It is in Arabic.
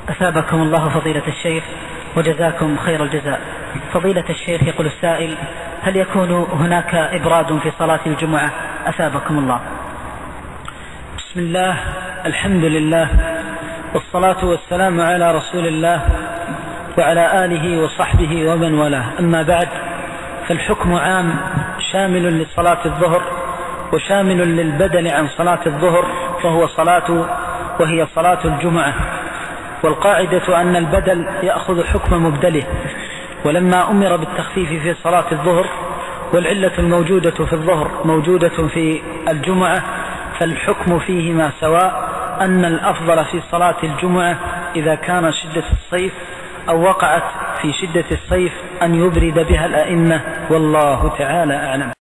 أثابكم الله فضيلة الشيخ وجزاكم خير الجزاء. فضيلة الشيخ، يقول السائل: هل يكون هناك إبراد في صلاة الجمعة؟ أثابكم الله. بسم الله، الحمد لله، والصلاة والسلام على رسول الله وعلى آله وصحبه ومن والاه. أما بعد، فالحكم عام شامل لصلاة الظهر وشامل للبدل عن صلاة الظهر، وهي صلاة الجمعة. والقاعدة أن البدل يأخذ حكم مبدله، ولما أمر بالتخفيف في صلاة الظهر والعلة الموجودة في الظهر موجودة في الجمعة، فالحكم فيهما سواء، أن الأفضل في صلاة الجمعة إذا كان شدة الصيف أو وقعت في شدة الصيف أن يبرد بها الأئمة، والله تعالى أعلم.